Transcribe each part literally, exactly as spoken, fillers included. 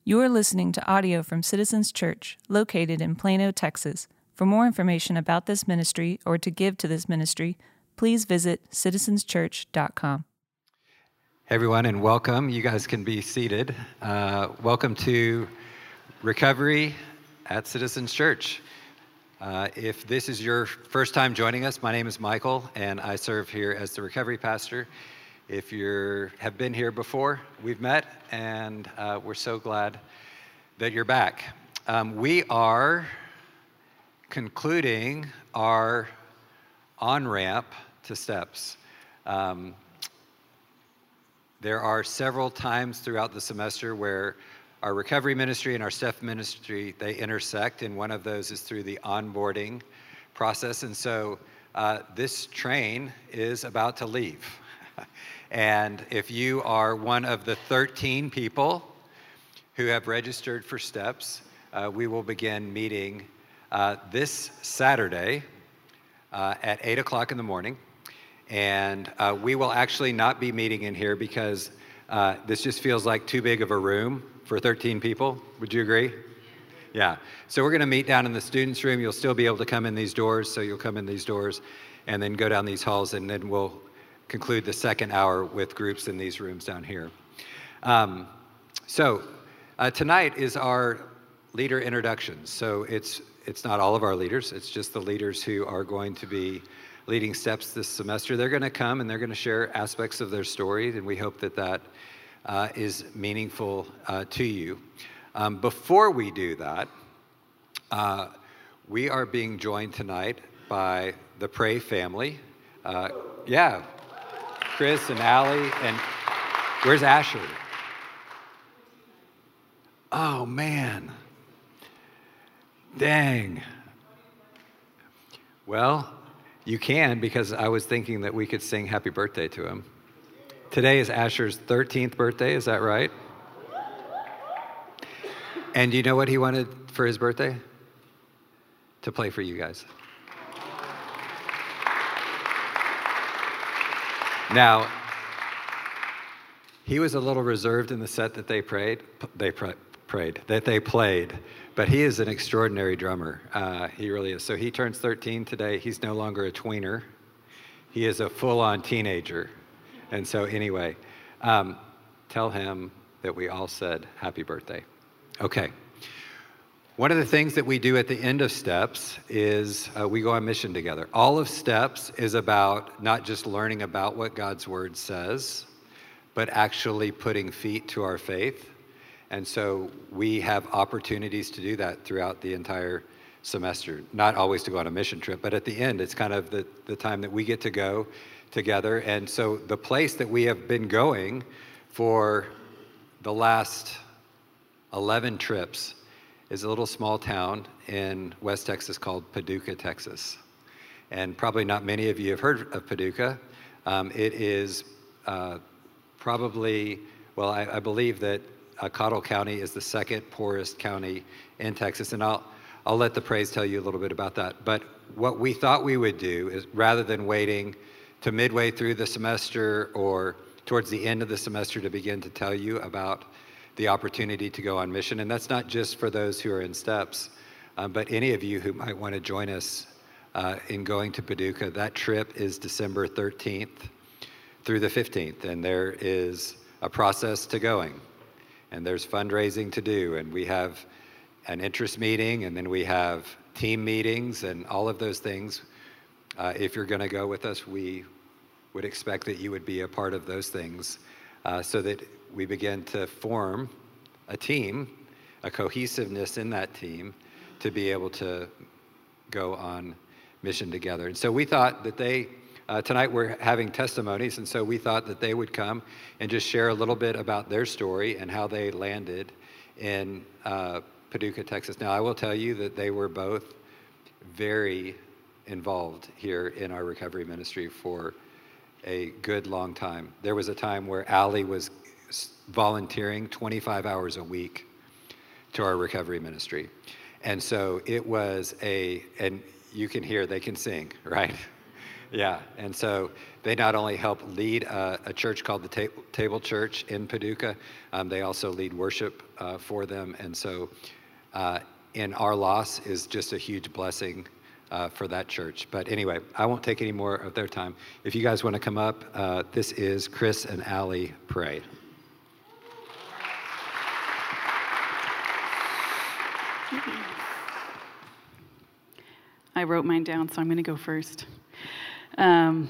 You are listening to audio from Citizens Church, located in Plano, Texas. For more information about this ministry or to give to this ministry, please visit citizens church dot com. Hey everyone, and welcome. You guys can be seated. Uh, welcome to Recovery at Citizens Church. Uh, if this is your first time joining us, my name is Michael, and I serve here as the recovery pastor. If you have been here before, we've met, and uh, we're so glad that you're back. Um, we are concluding our on-ramp to steps. Um, there are several times throughout the semester where our recovery ministry and our step ministry, they intersect, and one of those is through the onboarding process. And so uh, this train is about to leave. And if you are one of the thirteen people who have registered for steps, uh, we will begin meeting uh, this Saturday uh, at eight o'clock in the morning. And uh, we will actually not be meeting in here because uh, this just feels like too big of a room for thirteen people. Would you agree? Yeah. So we're going to meet down in the students' room. You'll still be able to come in these doors, so you'll come in these doors and then go down these halls, and then we'll conclude the second hour with groups in these rooms down here. Um, so uh, tonight is our leader introductions. So it's it's not all of our leaders. It's just the leaders who are going to be leading steps this semester. They're going to come and they're going to share aspects of their story, and we hope that that uh, is meaningful uh, to you. Um, before we do that, uh, we are being joined tonight by the Pray family. Uh, yeah. Chris and Allie, and where's Asher? Oh, man. Dang. Well, you can, because I was thinking that we could sing happy birthday to him. Today is Asher's thirteenth birthday, is that right? And do you know what he wanted for his birthday? To play for you guys. Now, he was a little reserved in the set that they prayed, they pr- prayed, that they played, but he is an extraordinary drummer. Uh, he really is. So he turns thirteen today. He's no longer a tweener. He is a full-on teenager. And so anyway, um, tell him that we all said happy birthday. Okay. One of the things that we do at the end of Steps is uh, we go on mission together. All of Steps is about not just learning about what God's Word says, but actually putting feet to our faith. And so we have opportunities to do that throughout the entire semester. Not always to go on a mission trip, but at the end, it's kind of the, the time that we get to go together. And so the place that we have been going for the last eleven trips is a little small town in West Texas called Paducah, Texas. And probably not many of you have heard of Paducah. Um, it is uh, probably, well, I, I believe that uh, Cottle County is the second poorest county in Texas. And I'll, I'll let the praise tell you a little bit about that. But what we thought we would do is, rather than waiting to midway through the semester or towards the end of the semester to begin to tell you about the opportunity to go on mission. And that's not just for those who are in steps, um, but any of you who might want to join us uh, in going to Paducah. That trip is December thirteenth through the fifteenth, and there is a process to going, and there's fundraising to do, and we have an interest meeting, and then we have team meetings, and all of those things. Uh, if you're going to go with us, we would expect that you would be a part of those things, uh, so that we begin to form a team, a cohesiveness in that team to be able to go on mission together. And so we thought that they, uh, tonight we're having testimonies, and so we thought that they would come and just share a little bit about their story and how they landed in uh, Paducah, Texas. Now, I will tell you that they were both very involved here in our recovery ministry for a good long time. There was a time where Allie was volunteering twenty-five hours a week to our recovery ministry. And so it was a, and you can hear they can sing, right? Yeah, and so they not only help lead a, a church called the Ta- Table Church in Paducah, um, they also lead worship uh, for them. And so uh, in our loss is just a huge blessing uh, for that church. But anyway, I won't take any more of their time. If you guys want to come up, uh, this is Chris and Allie Pray. I wrote mine down, so I'm going to go first. Um,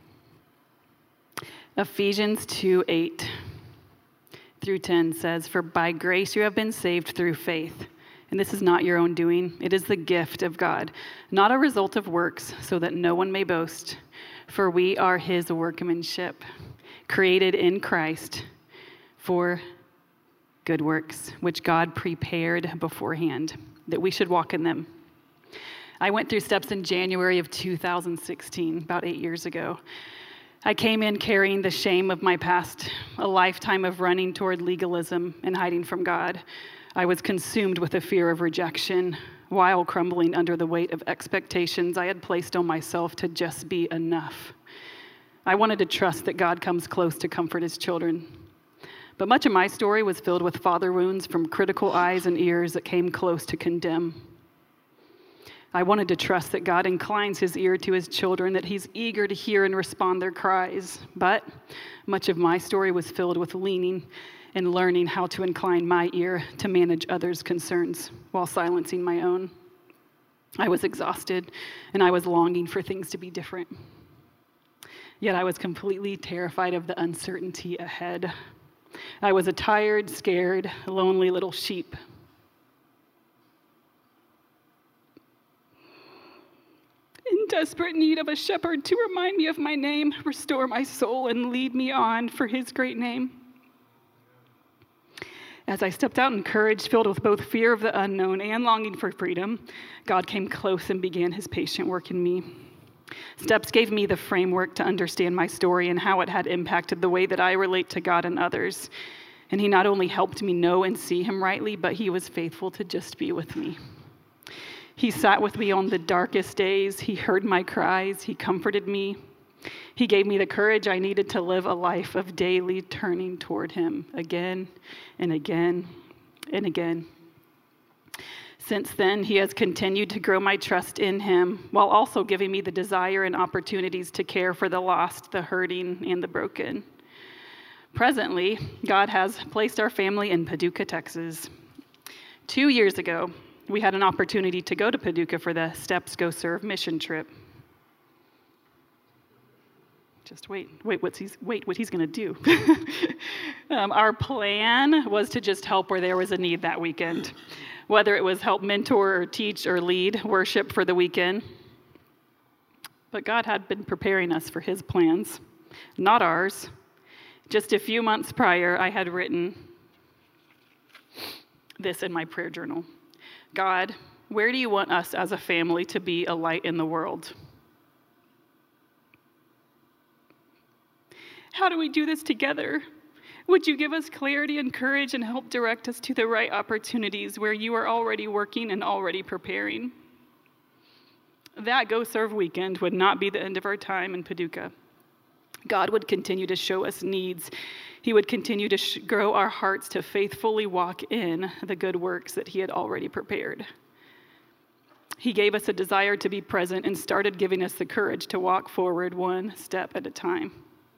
Ephesians two, eight through ten says, "For by grace you have been saved through faith. And this is not your own doing. It is the gift of God, not a result of works, so that no one may boast. For we are his workmanship, created in Christ for good works, which God prepared beforehand, that we should walk in them." I went through steps in January of two thousand sixteen, about eight years ago. I came in carrying the shame of my past, a lifetime of running toward legalism and hiding from God. I was consumed with a fear of rejection while crumbling under the weight of expectations I had placed on myself to just be enough. I wanted to trust that God comes close to comfort his children. But much of my story was filled with father wounds from critical eyes and ears that came close to condemn. I wanted to trust that God inclines his ear to his children, that he's eager to hear and respond their cries. But much of my story was filled with leaning and learning how to incline my ear to manage others' concerns while silencing my own. I was exhausted, and I was longing for things to be different. Yet I was completely terrified of the uncertainty ahead. I was a tired, scared, lonely little sheep. In desperate need of a shepherd to remind me of my name, restore my soul, and lead me on for his great name. As I stepped out in courage, filled with both fear of the unknown and longing for freedom, God came close and began his patient work in me. Steps gave me the framework to understand my story and how it had impacted the way that I relate to God and others. And he not only helped me know and see him rightly, but he was faithful to just be with me. He sat with me on the darkest days. He heard my cries. He comforted me. He gave me the courage I needed to live a life of daily turning toward him again and again and again. Since then, he has continued to grow my trust in him while also giving me the desire and opportunities to care for the lost, the hurting, and the broken. Presently, God has placed our family in Paducah, Texas. Two years ago, we had an opportunity to go to Paducah for the Steps Go Serve mission trip. Just wait, wait, what's he's, wait, what he's going to do. um, our plan was to just help where there was a need that weekend, whether it was help mentor or teach or lead worship for the weekend. But God had been preparing us for his plans, not ours. Just a few months prior, I had written this in my prayer journal. God, where do you want us as a family to be a light in the world? How do we do this together? Would you give us clarity and courage and help direct us to the right opportunities where you are already working and already preparing? That Go Serve weekend would not be the end of our time in Paducah. God would continue to show us needs. He would continue to sh- grow our hearts to faithfully walk in the good works that he had already prepared. He gave us a desire to be present and started giving us the courage to walk forward one step at a time.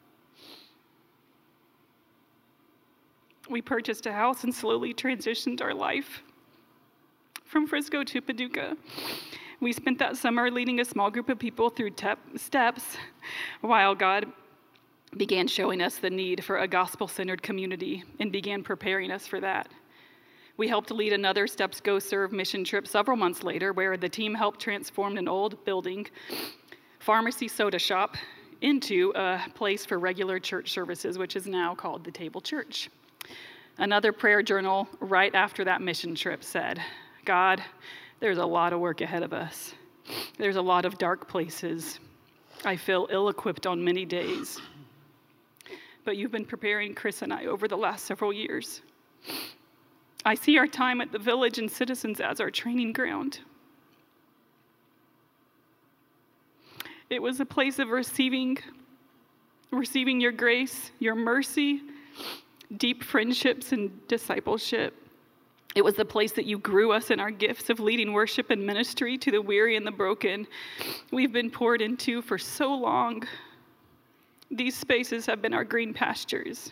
We purchased a house and slowly transitioned our life from Frisco to Paducah. We spent that summer leading a small group of people through tep- steps while God began showing us the need for a gospel-centered community and began preparing us for that. We helped lead another Steps Go Serve mission trip several months later, where the team helped transform an old building, pharmacy soda shop, into a place for regular church services, which is now called the Table Church. Another prayer journal right after that mission trip said, God, there's a lot of work ahead of us. There's a lot of dark places. I feel ill-equipped on many days. But you've been preparing Chris and I over the last several years. I see our time at the Village and Citizens as our training ground. It was a place of receiving, receiving your grace, your mercy, deep friendships and discipleship. It was the place that you grew us in our gifts of leading worship and ministry to the weary and the broken. We've been poured into for so long. These spaces have been our green pastures.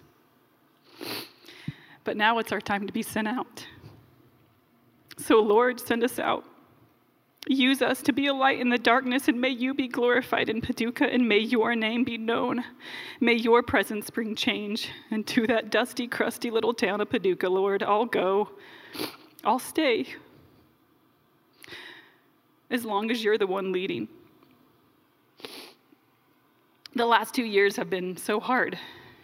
But now it's our time to be sent out. So Lord, send us out. Use us to be a light in the darkness, and may you be glorified in Paducah, and may your name be known. May your presence bring change. And to that dusty, crusty little town of Paducah, Lord, I'll go. I'll stay. As long as you're the one leading. The last two years have been so hard.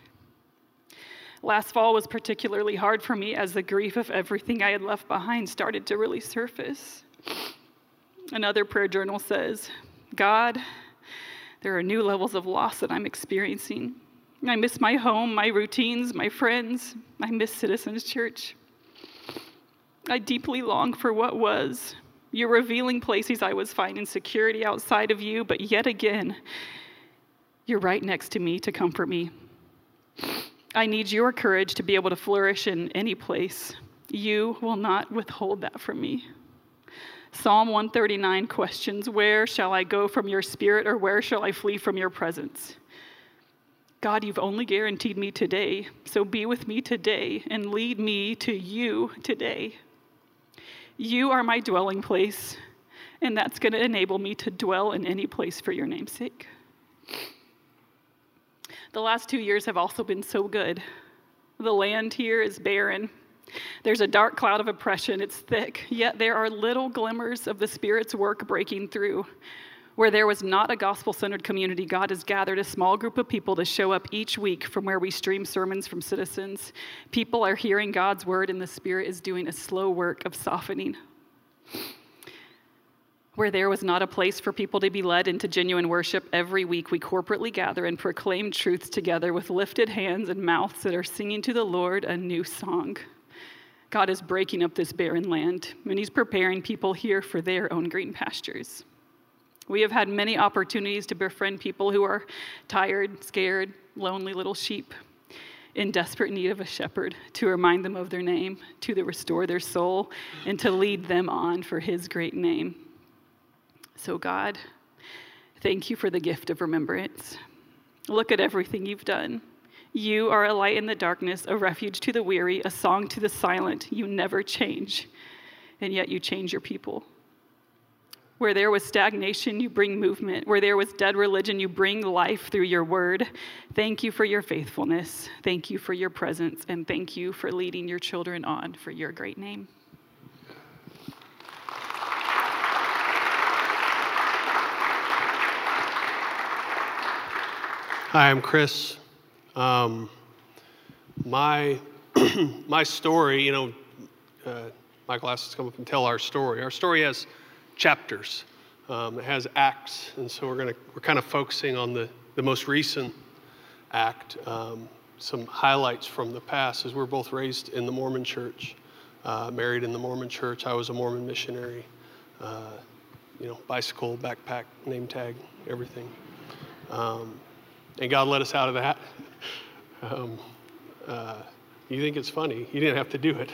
Last fall was particularly hard for me as the grief of everything I had left behind started to really surface. Another prayer journal says, God, there are new levels of loss that I'm experiencing. I miss my home, my routines, my friends. I miss Citizens Church. I deeply long for what was. You're revealing places I was finding security outside of you, but yet again, you're right next to me to comfort me. I need your courage to be able to flourish in any place. You will not withhold that from me. Psalm one thirty-nine questions, where shall I go from your spirit, or where shall I flee from your presence? God, you've only guaranteed me today, so be with me today and lead me to you today. You are my dwelling place, and that's going to enable me to dwell in any place for your name's sake. The last two years have also been so good. The land here is barren. There's a dark cloud of oppression. It's thick, yet there are little glimmers of the Spirit's work breaking through. Where there was not a gospel-centered community, God has gathered a small group of people to show up each week from where we stream sermons from Citizens. People are hearing God's word, and the Spirit is doing a slow work of softening. Where there was not a place for people to be led into genuine worship, every week we corporately gather and proclaim truths together with lifted hands and mouths that are singing to the Lord a new song. God is breaking up this barren land, and he's preparing people here for their own green pastures. We have had many opportunities to befriend people who are tired, scared, lonely little sheep in desperate need of a shepherd, to remind them of their name, to restore their soul, and to lead them on for his great name. So God, thank you for the gift of remembrance. Look at everything you've done. You are a light in the darkness, a refuge to the weary, a song to the silent. You never change, and yet you change your people. Where there was stagnation, you bring movement. Where there was dead religion, you bring life through your word. Thank you for your faithfulness. Thank you for your presence, and thank you for leading your children on for your great name. Hi, I'm Chris. Um, my my story, you know, uh, Michael asked us to come up and tell our story. Our story has chapters. Um, it has acts, and so we're gonna we're kind of focusing on the the most recent act. Um, some highlights from the past, as we're both raised in the Mormon Church, uh, married in the Mormon Church. I was a Mormon missionary. Uh, you know, bicycle, backpack, name tag, everything. Um, And God let us out of that. Um, uh, you think it's funny? You didn't have to do it.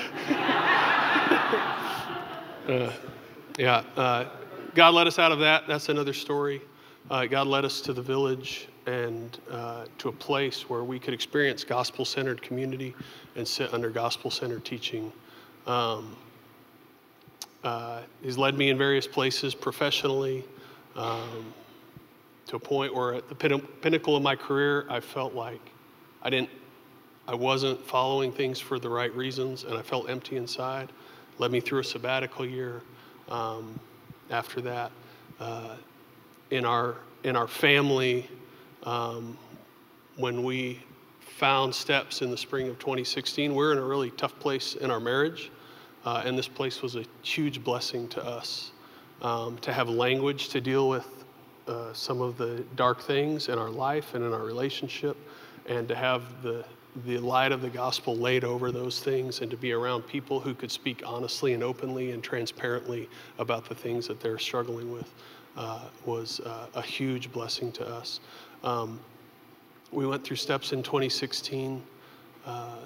uh, yeah, uh, God let us out of that. That's another story. Uh, God led us to the village and uh, to a place where we could experience gospel-centered community and sit under gospel-centered teaching. Um, uh, he's led me in various places professionally. Um, to a point where at the pin- pinnacle of my career, I felt like I didn't, I wasn't following things for the right reasons, and I felt empty inside. Led me through a sabbatical year. Um, after that, uh, in our in our family, um, when we found steps in the spring of twenty sixteen, we're in a really tough place in our marriage, uh, and this place was a huge blessing to us um, to have language to deal with Uh, some of the dark things in our life and in our relationship, and to have the the light of the gospel laid over those things, and to be around people who could speak honestly and openly and transparently about the things that they're struggling with. uh, was uh, a huge blessing to us. Um, we went through steps in twenty sixteen, uh,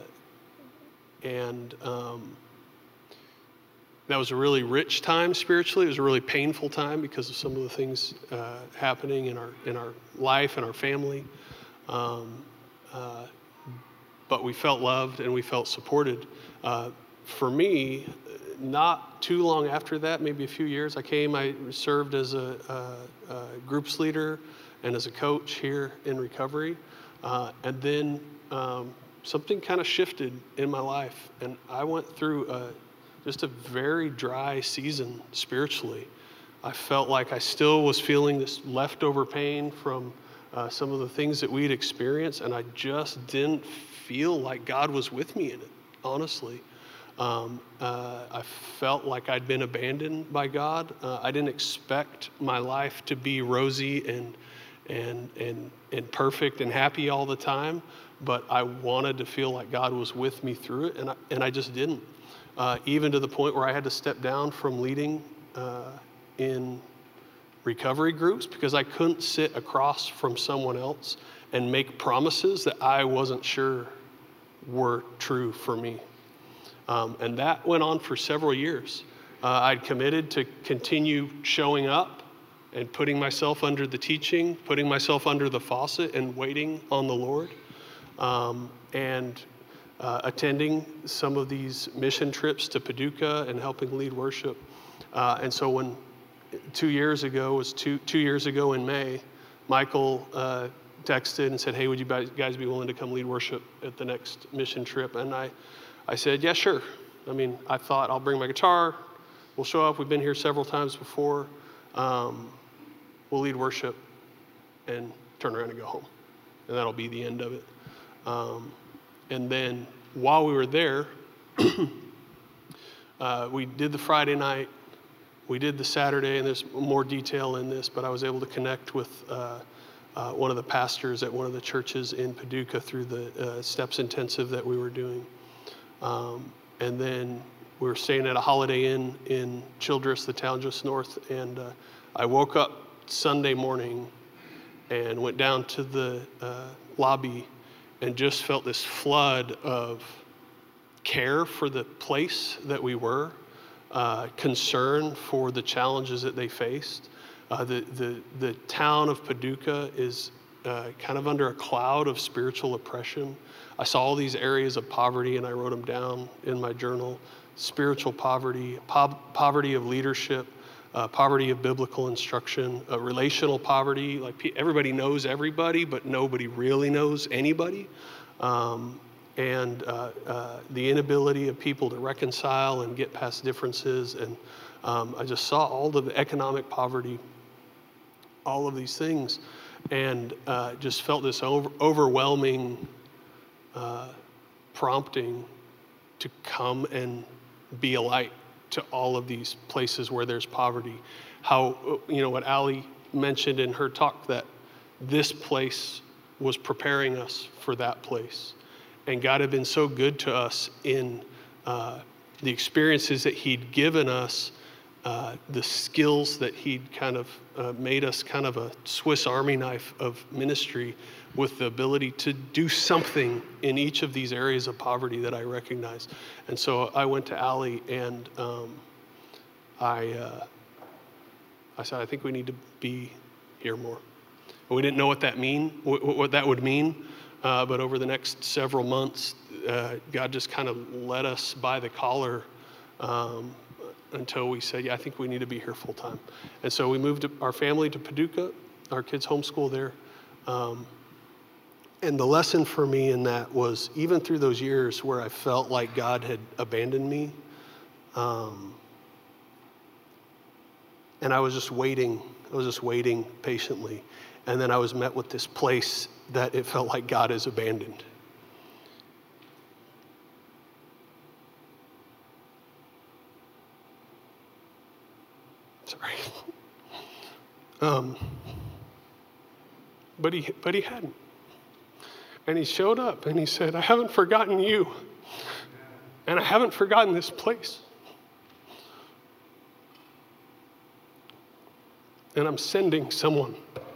and um, that was a really rich time spiritually. It was a really painful time because of some of the things uh, happening in our in our life and our family. Um, uh, but we felt loved and we felt supported. Uh, for me, not too long after that, maybe a few years, I came, I served as a, a, a groups leader and as a coach here in recovery. Uh, and then um, something kind of shifted in my life. And I went through a, just a very dry season spiritually. I felt like I still was feeling this leftover pain from uh, some of the things that we'd experienced, and I just didn't feel like God was with me in it, honestly. Um, uh, I felt like I'd been abandoned by God. Uh, I didn't expect my life to be rosy and and and and perfect and happy all the time, but I wanted to feel like God was with me through it, and I, and I just didn't. Uh, even to the point where I had to step down from leading uh, in recovery groups because I couldn't sit across from someone else and make promises that I wasn't sure were true for me. Um, and that went on for several years. Uh, I'd committed to continue showing up and putting myself under the teaching, putting myself under the faucet and waiting on the Lord, um, and uh, attending some of these mission trips to Paducah and helping lead worship. Uh, and so when two years ago, was two, two years ago in May, Michael uh, texted and said, hey, would you guys be willing to come lead worship at the next mission trip? And I, I said, yeah, sure. I mean, I thought I'll bring my guitar. We'll show up. We've been here several times before. Um, we'll lead worship and turn around and go home. And that'll be the end of it. Um, and then while we were there, uh, we did the Friday night. We did the Saturday, and there's more detail in this, but I was able to connect with uh, uh, one of the pastors at one of the churches in Paducah through the uh, Steps Intensive that we were doing. Um, and then we were staying at a Holiday Inn in Childress, the town just north, and uh, I woke up Sunday morning and went down to the uh, lobby and just felt this flood of care for the place that we were. Uh, concern for the challenges that they faced. Uh, the, the, the town of Paducah is uh, kind of under a cloud of spiritual oppression. I saw all these areas of poverty and I wrote them down in my journal. Spiritual poverty, po- poverty of leadership, uh, poverty of biblical instruction, uh, relational poverty, like pe- everybody knows everybody, but nobody really knows anybody. Um, and uh, uh, the inability of people to reconcile and get past differences. And um, I just saw all of the economic poverty, all of these things, and uh, just felt this over- overwhelming uh, prompting to come and be a light to all of these places where there's poverty. How, you know, what Allie mentioned in her talk, that this place was preparing us for that place. And God had been so good to us in uh, the experiences that he'd given us, uh, the skills that he'd kind of uh, made us kind of a Swiss Army knife of ministry with the ability to do something in each of these areas of poverty that I recognized. And so I went to Allie and um, I, uh, I said, I think we need to be here more. And we didn't know what that mean, what, what that would mean. Uh, but over the next several months, uh, God just kind of led us by the collar um, until we said, yeah, I think we need to be here full time. And so we moved our family to Paducah. Our kids homeschool there. Um, and the lesson for me in that was, even through those years where I felt like God had abandoned me, um, and I was just waiting, I was just waiting patiently. And then I was met with this place that it felt like God is abandoned. Sorry. Um, but he, but he hadn't. And he showed up and he said, I haven't forgotten you. And I haven't forgotten this place. and I'm sending someone.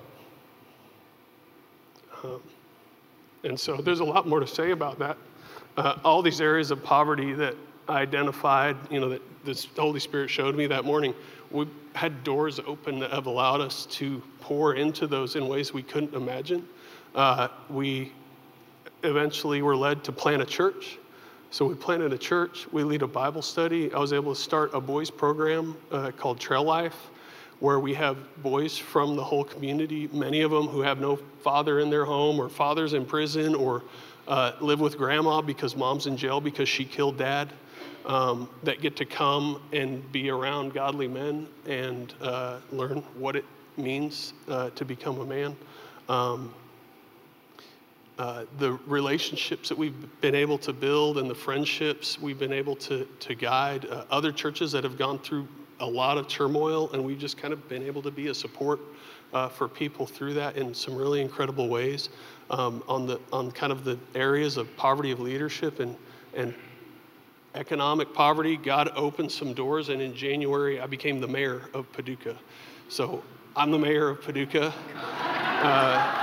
Um, and so there's a lot more to say about that. Uh, all these areas of poverty that I identified, you know, that this Holy Spirit showed me that morning, we had doors open that have allowed us to pour into those in ways we couldn't imagine. Uh, we eventually were led to plant a church. So we planted a church, we lead a Bible study. I was able to start a boys program uh, called Trail Life, where we have boys from the whole community, many of them who have no father in their home, or father's in prison, or uh, live with grandma because mom's in jail because she killed dad, um, that get to come and be around godly men and uh, learn what it means uh, to become a man. Um, Uh, the relationships that we've been able to build and the friendships we've been able to, to guide, uh, other churches that have gone through a lot of turmoil, and we've just kind of been able to be a support uh, for people through that in some really incredible ways. Um, on the on kind of the areas of poverty of leadership and and economic poverty, God opened some doors, and in January I became the mayor of Paducah. So I'm the mayor of Paducah. Uh,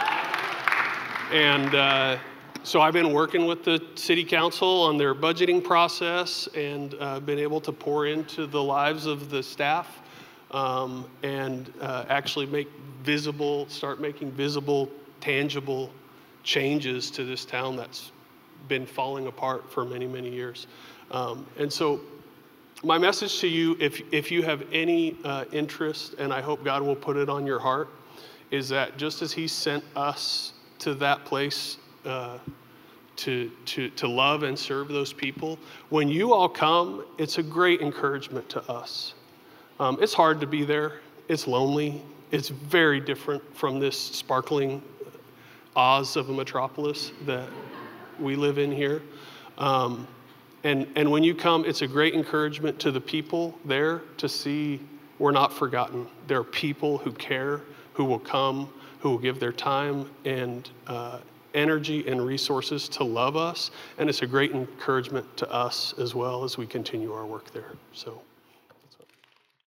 And uh, so I've been working with the city council on their budgeting process, and uh, been able to pour into the lives of the staff, um, and uh, actually make visible, start making visible, tangible changes to this town that's been falling apart for many, many years. Um, and so my message to you, if, if you have any uh, interest, and I hope God will put it on your heart, is that just as he sent us to that place uh, to, to, to love and serve those people, when you all come, it's a great encouragement to us. Um, it's hard to be there. It's lonely. It's very different from this sparkling Oz of a metropolis that we live in here. Um, and, and when you come, it's a great encouragement to the people there to see we're not forgotten. There are people who care, who will come, who will give their time and uh, energy and resources to love us. And it's a great encouragement to us as well as we continue our work there. So.